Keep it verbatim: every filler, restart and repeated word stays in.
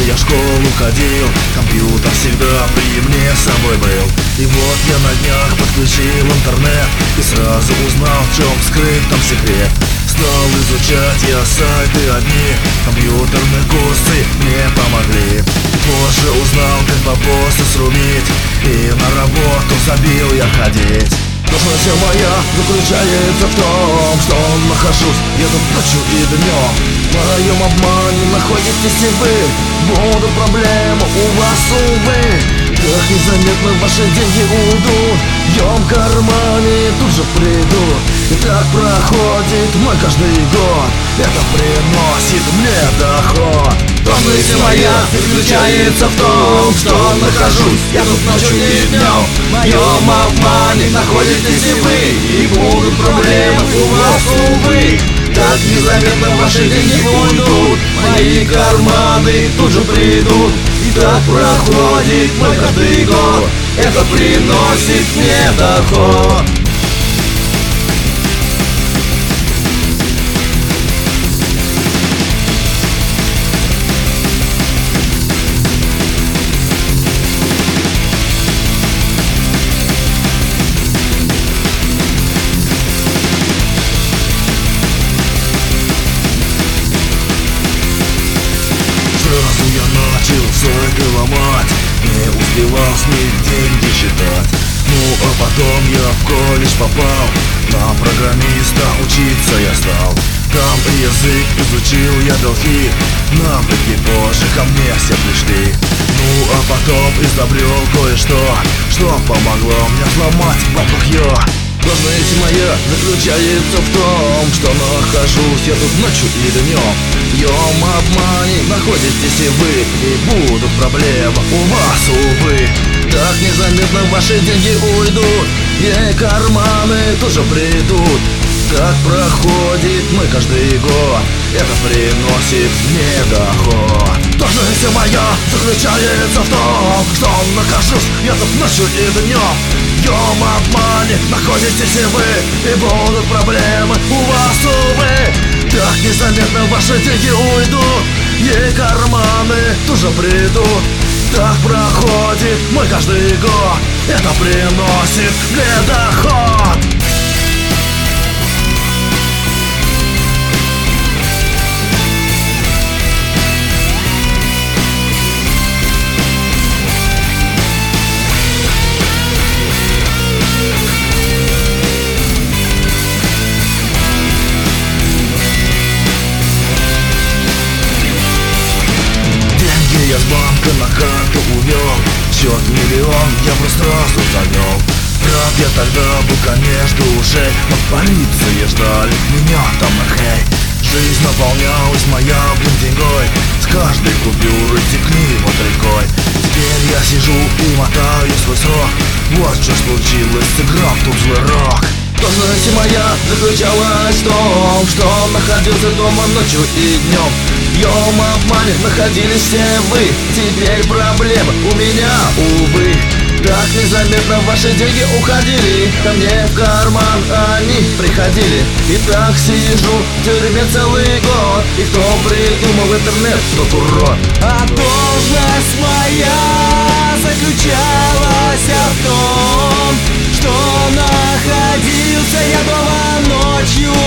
я в школу ходил, компьютер всегда при мне с собой был. И вот я на днях подключил интернет и сразу узнал, в чем скрыт там секрет. Стал изучать я сайты одни, компьютерные курсы мне помогли. Позже узнал, как бабосы срубить, и на работу забил я ходить. Сложность моя заключается в том, что нахожусь я тут ночью и днем. В моем обмане находитесь и вы, будут проблемы у вас, увы. Как незаметно ваши деньги уйдут, в моем кармане тут же придут. И так проходит мой каждый год, это приносит мне доход. Сложность моя заключается в том, что нахожусь я тут ночью и днем. В моем обмане находитесь и вы, и будут проблемы у вас, увы. Так незаметно ваши деньги уйдут, мои карманы тут же придут. И так проходит мой каждый год, это приносит мне доход. Сразу я начал сайты ломать, не успевал с них деньги считать. Ну а потом я в колледж попал, на программиста учиться я стал. Там и язык изучил я долги, навыки позже ко мне все пришли. Ну а потом изобрел кое-что, что помогло мне сломать бабахьё. Сложность моя заключается в том, что нахожусь я тут ночью и днем. В моем обмане находитесь и вы, и будут проблемы у вас, увы. Так незаметно ваши деньги уйдут, и карманы тоже придут. Так проходит мой каждый год, это приносит мне доход. Сложность моя заключается в том, что нахожусь я тут ночью и днем. В моем обмане находитесь и вы, и будут проблемы у вас, увы. Так незаметно ваши деньги уйдут, и карманы тоже придут. Так проходит мой каждый год, это приносит мне доход. Я с банка на карту увел, счет миллион я просто сразу завел. Рад я тогда был, конечно, уже, но в полиции ждали меня там, эй. Жизнь наполнялась моя, блин, деньгой, с каждой купюры текли вот рекой. Теперь я сижу и мотаю свой срок, вот что случилось, сыграл тут злой рок. Сложность моя заключалась в том, что находился дома ночью и днем. В моем обмане находились все вы, теперь проблемы у меня, увы. Так незаметно ваши деньги уходили, ко мне в карман они приходили. И так сижу в тюрьме целый год, и кто придумал интернет, тот урод. А должность моя заключалась в том, что находился я дома ночью